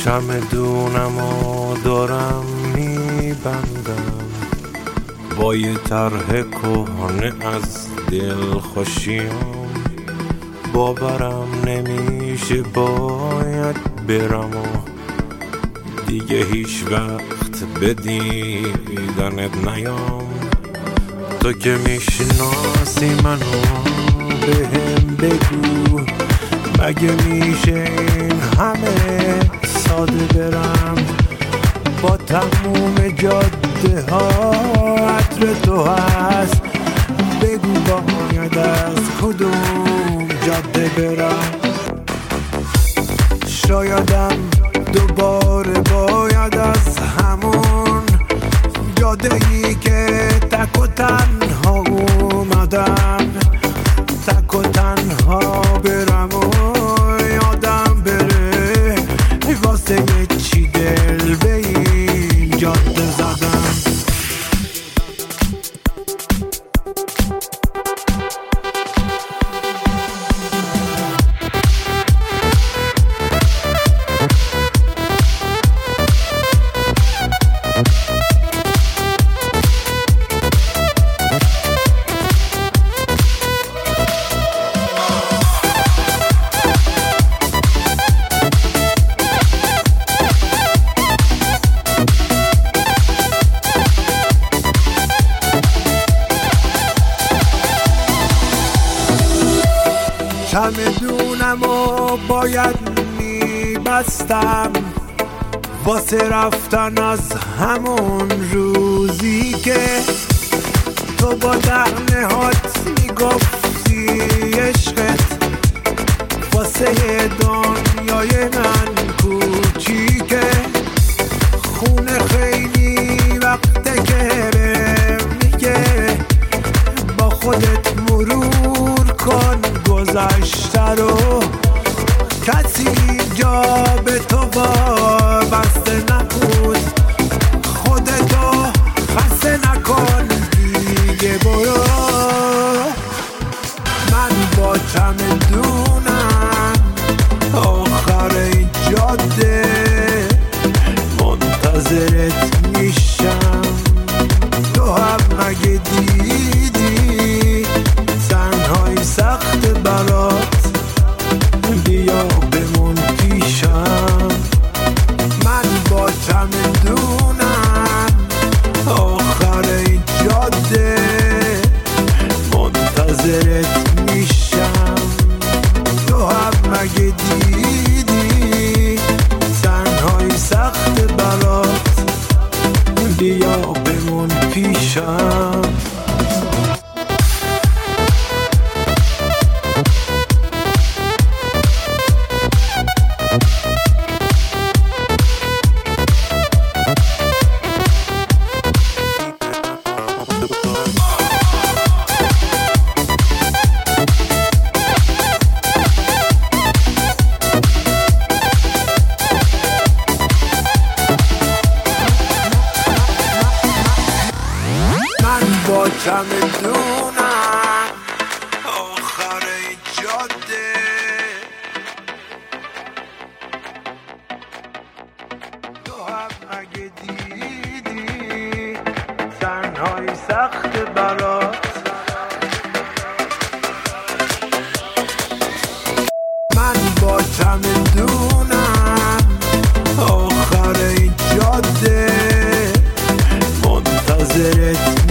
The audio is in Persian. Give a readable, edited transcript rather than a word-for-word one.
چمدونم و دارم میبندم با یه طرح کهنه از دل خوشیام. باورم نمیشه باید برم و دیگه هیچ وقت به دیدنت نیام. تو که میشناسی منو بهم بگو مگه میشه این همه ساده برم با تموم جاده ها عطر تو هست. بگو باید از کدوم جاده برم. شایدم دوباره باید از همون جاده‌ای که تک و تنها اومدم تک و تنها برم و یادم بره واسه یه چی دل به این جاده زدم. چمدونم و باید میبستم واسه رفتن از همون روزی که تو با دهنهات میگفتی عشقت واسه دنیای من کوچیکه. خونه خیلی وقته که میگه با خودت مرور کن گذشته رو. کسی جا به تو وابسته نبود خودتو خسته نکن دیگه برو. من با چمدونم آخر این جاده منتظرت میشم. تو هم مگه دیدی تنهایی سخت برات بیا بمون پیشم. من با چمدونم آخر این جاده منتظرت میشم. تو هم مگه دیدی تنهایی سخت برات بیا بمون پیشم. با چمدونم آخر این جاده تو هم مگه دیدی تنهایی سخت برات. من با چمدونم آخر این جاده منتظرت